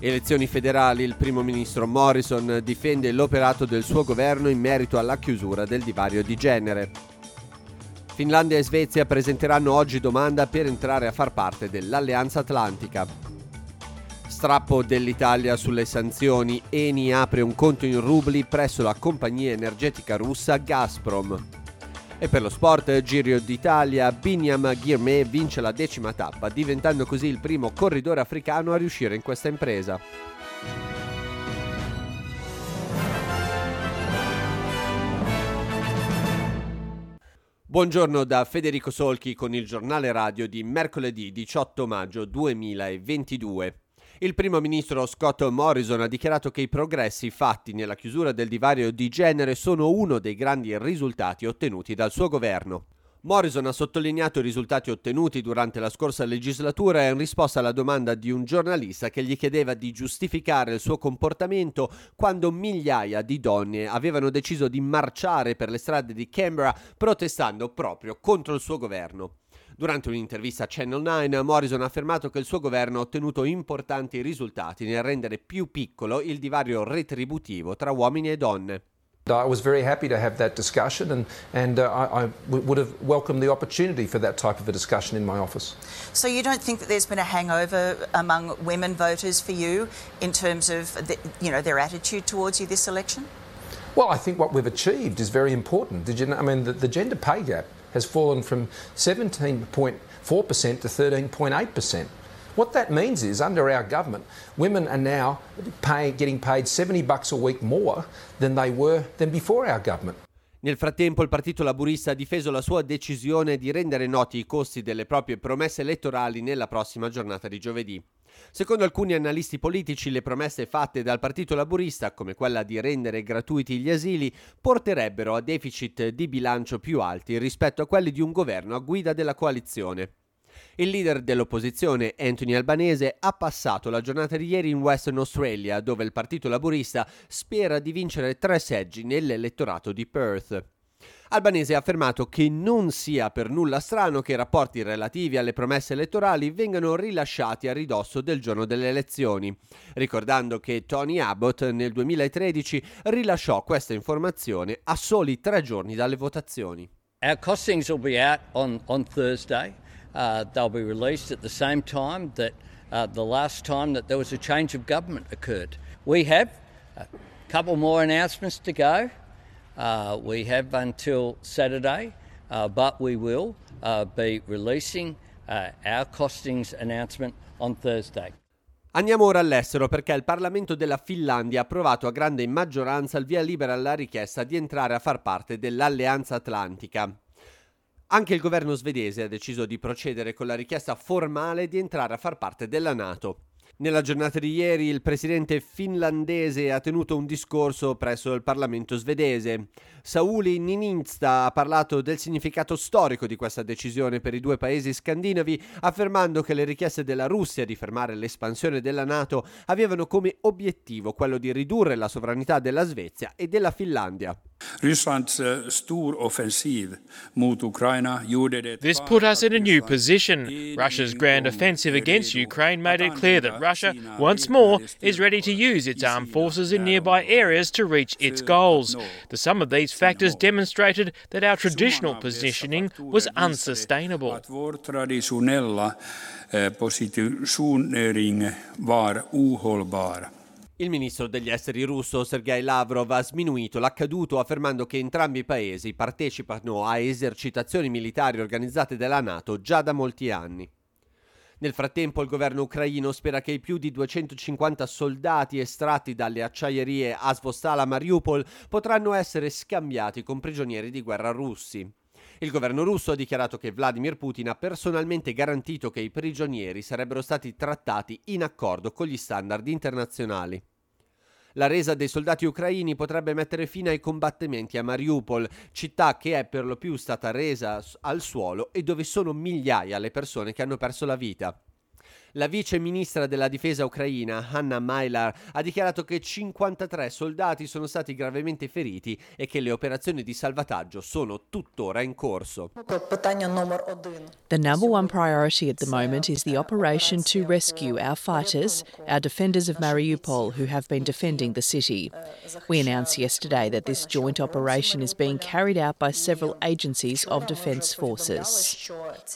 Elezioni federali, il primo ministro Morrison difende l'operato del suo governo in merito alla chiusura del divario di genere. Finlandia e Svezia presenteranno oggi domanda per entrare a far parte dell'Alleanza Atlantica. Strappo dell'Italia sulle sanzioni, Eni apre un conto in rubli presso la compagnia energetica russa Gazprom. E per lo sport, Giro d'Italia, Binyam Girmay vince la 10ª tappa, diventando così il primo corridore africano a riuscire in questa impresa. Buongiorno da Federico Solchi con il giornale radio di mercoledì 18 maggio 2022. Il primo ministro Scott Morrison ha dichiarato che i progressi fatti nella chiusura del divario di genere sono uno dei grandi risultati ottenuti dal suo governo. Morrison ha sottolineato i risultati ottenuti durante la scorsa legislatura in risposta alla domanda di un giornalista che gli chiedeva di giustificare il suo comportamento quando migliaia di donne avevano deciso di marciare per le strade di Canberra protestando proprio contro il suo governo. Durante un'intervista a Channel 9, Morrison ha affermato che il suo governo ha ottenuto importanti risultati nel rendere più piccolo il divario retributivo tra uomini e donne. I was very happy to have that discussion and I would have welcomed the opportunity for that type of a discussion in my office. So you don't think that there's been a hangover among women voters for you in terms of their attitude towards you this election? Well, I think what we've achieved is very important. The gender pay gap has fallen from 17.4% to 13.8%. What that means is, under our government, women are now getting paid $70 a week more than before our government. Nel frattempo il Partito Laburista ha difeso la sua decisione di rendere noti i costi delle proprie promesse elettorali nella prossima giornata di giovedì. Secondo alcuni analisti politici, le promesse fatte dal Partito Laburista, come quella di rendere gratuiti gli asili, porterebbero a deficit di bilancio più alti rispetto a quelli di un governo a guida della coalizione. Il leader dell'opposizione, Anthony Albanese, ha passato la giornata di ieri in Western Australia, dove il Partito Laburista spera di vincere 3 seggi nell'elettorato di Perth. Albanese ha affermato che non sia per nulla strano che i rapporti relativi alle promesse elettorali vengano rilasciati a ridosso del giorno delle elezioni, ricordando che Tony Abbott nel 2013 rilasciò questa informazione a soli 3 giorni dalle votazioni. Our costings will be out on Thursday. They'll be released at the same time that the last time that there was a change of government occurred. We have a couple more announcements to go. We have until Saturday, but we will be releasing our costings announcement on Thursday. Andiamo ora all'estero perché il Parlamento della Finlandia ha approvato a grande maggioranza il via libera alla richiesta di entrare a far parte dell'Alleanza Atlantica. Anche il governo svedese ha deciso di procedere con la richiesta formale di entrare a far parte della NATO. Nella giornata di ieri il presidente finlandese ha tenuto un discorso presso il Parlamento svedese. Sauli Niinistö ha parlato del significato storico di questa decisione per i 2 paesi scandinavi, affermando che le richieste della Russia di fermare l'espansione della NATO avevano come obiettivo quello di ridurre la sovranità della Svezia e della Finlandia. Rysslands stor offensiv mot Ukraina gjorde det. This put us in a new position. Russia's grand offensive against Ukraine made it clear that Russia, once more, is ready to use its armed forces in nearby areas to reach its goals. The sum of these factors demonstrated that our traditional positioning was unsustainable. Att vår traditionella positionering var ohållbar. Il ministro degli esteri russo Sergei Lavrov ha sminuito l'accaduto affermando che entrambi i paesi partecipano a esercitazioni militari organizzate dalla NATO già da molti anni. Nel frattempo il governo ucraino spera che i più di 250 soldati estratti dalle acciaierie Azovstal a Mariupol potranno essere scambiati con prigionieri di guerra russi. Il governo russo ha dichiarato che Vladimir Putin ha personalmente garantito che i prigionieri sarebbero stati trattati in accordo con gli standard internazionali. La resa dei soldati ucraini potrebbe mettere fine ai combattimenti a Mariupol, città che è per lo più stata resa al suolo e dove sono migliaia le persone che hanno perso la vita. La vice ministra della difesa ucraina, Hanna Maliar, ha dichiarato che 53 soldati sono stati gravemente feriti e che le operazioni di salvataggio sono tuttora in corso. The number one priority at the moment is the operation to rescue our fighters, our defenders of Mariupol who have been defending the city. We announced yesterday that this joint operation is being carried out by several agencies of defence forces.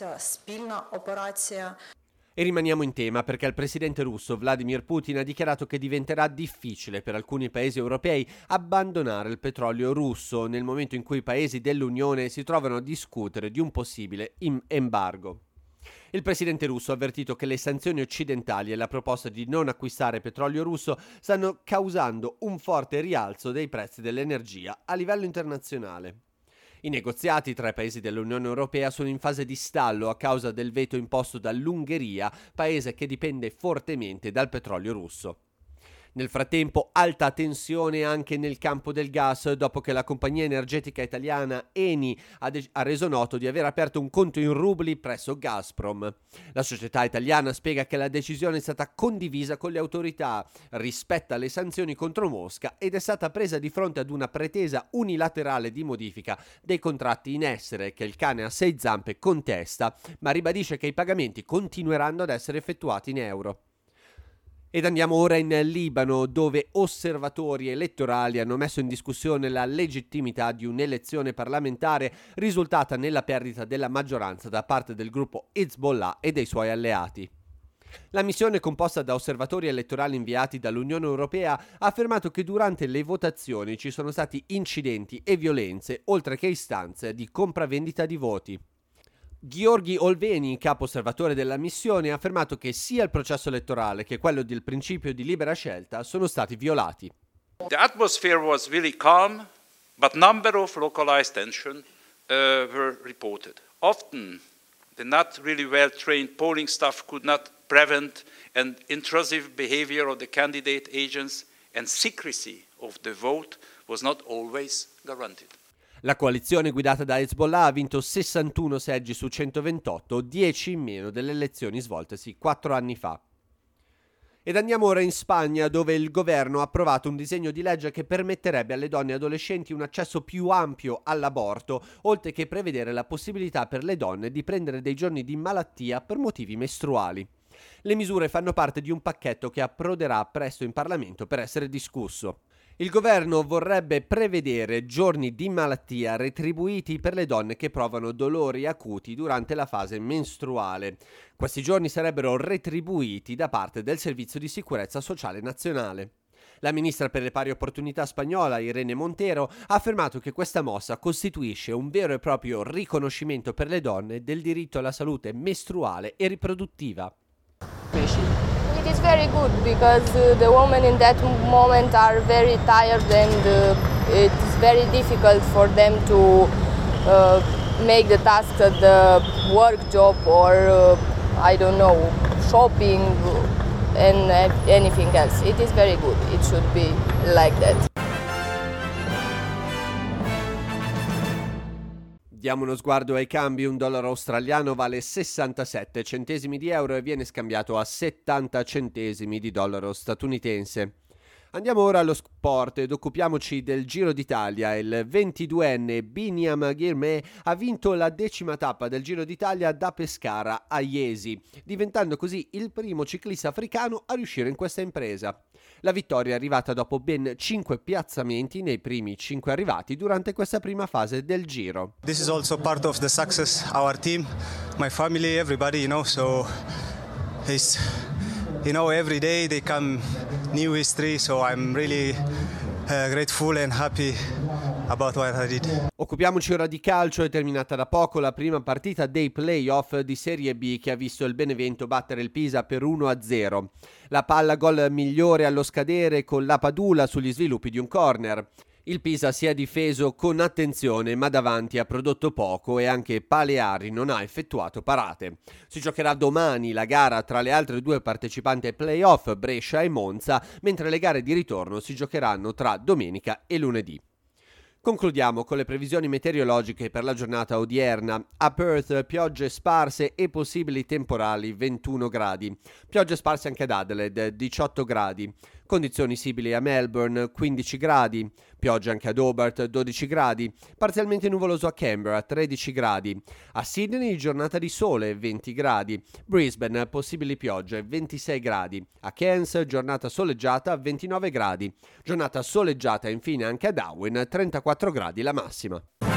E rimaniamo in tema perché il presidente russo Vladimir Putin ha dichiarato che diventerà difficile per alcuni paesi europei abbandonare il petrolio russo nel momento in cui i paesi dell'Unione si trovano a discutere di un possibile embargo. Il presidente russo ha avvertito che le sanzioni occidentali e la proposta di non acquistare petrolio russo stanno causando un forte rialzo dei prezzi dell'energia a livello internazionale. I negoziati tra i paesi dell'Unione Europea sono in fase di stallo a causa del veto imposto dall'Ungheria, paese che dipende fortemente dal petrolio russo. Nel frattempo, alta tensione anche nel campo del gas dopo che la compagnia energetica italiana Eni ha reso noto di aver aperto un conto in rubli presso Gazprom. La società italiana spiega che la decisione è stata condivisa con le autorità, rispetta le sanzioni contro Mosca ed è stata presa di fronte ad una pretesa unilaterale di modifica dei contratti in essere che il cane a 6 zampe contesta, ma ribadisce che i pagamenti continueranno ad essere effettuati in euro. Ed andiamo ora in Libano, dove osservatori elettorali hanno messo in discussione la legittimità di un'elezione parlamentare risultata nella perdita della maggioranza da parte del gruppo Hezbollah e dei suoi alleati. La missione, composta da osservatori elettorali inviati dall'Unione Europea, ha affermato che durante le votazioni ci sono stati incidenti e violenze, oltre che istanze di compravendita di voti. Gheorghi Olveni, capo osservatore della missione, ha affermato che sia il processo elettorale che quello del principio di libera scelta sono stati violati. The atmosphere was really calm, but number of localized tension were reported. Often, the not really well-trained polling staff could not prevent an intrusive behavior of the candidate agents, and secrecy of the vote was not always guaranteed. La coalizione guidata da Hezbollah ha vinto 61 seggi su 128, 10 in meno delle elezioni svoltesi 4 anni fa. Ed andiamo ora in Spagna, dove il governo ha approvato un disegno di legge che permetterebbe alle donne adolescenti un accesso più ampio all'aborto, oltre che prevedere la possibilità per le donne di prendere dei giorni di malattia per motivi mestruali. Le misure fanno parte di un pacchetto che approderà presto in Parlamento per essere discusso. Il governo vorrebbe prevedere giorni di malattia retribuiti per le donne che provano dolori acuti durante la fase mestruale. Questi giorni sarebbero retribuiti da parte del Servizio di Sicurezza Sociale Nazionale. La ministra per le pari opportunità spagnola, Irene Montero, ha affermato che questa mossa costituisce un vero e proprio riconoscimento per le donne del diritto alla salute mestruale e riproduttiva. It is very good because the women in that moment are very tired and it is very difficult for them to make the tasks at the work job or I don't know, shopping and anything else. It is very good. It should be like that. Diamo uno sguardo ai cambi. Un dollaro australiano vale 67 centesimi di euro e viene scambiato a 70 centesimi di dollaro statunitense. Andiamo ora allo sport ed occupiamoci del Giro d'Italia. Il 22enne Biniam Girmay ha vinto la 10ª tappa del Giro d'Italia da Pescara a Jesi, diventando così il primo ciclista africano a riuscire in questa impresa. La vittoria è arrivata dopo ben 5 piazzamenti nei primi 5 arrivati durante questa prima fase del Giro. This is also part of the success, our team, my family, everybody, so it's, every day they come new history, so I'm really grateful and happy about what I did. Occupiamoci ora di calcio. È terminata da poco la prima partita dei play-off di Serie B che ha visto il Benevento battere il Pisa per 1-0. La palla gol migliore allo scadere con la Padula sugli sviluppi di un corner. Il Pisa si è difeso con attenzione, ma davanti ha prodotto poco e anche Paleari non ha effettuato parate. Si giocherà domani la gara tra le altre 2 partecipanti ai play-off, Brescia e Monza, mentre le gare di ritorno si giocheranno tra domenica e lunedì. Concludiamo con le previsioni meteorologiche per la giornata odierna. A Perth piogge sparse e possibili temporali 21 gradi. Piogge sparse anche ad Adelaide 18 gradi. Condizioni simili a Melbourne 15 gradi. Piogge anche ad Hobart 12 gradi. Parzialmente nuvoloso a Canberra 13 gradi. A Sydney giornata di sole 20 gradi. Brisbane possibili piogge 26 gradi. A Cairns giornata soleggiata 29 gradi. Giornata soleggiata infine anche a Darwin 34 gradi la massima.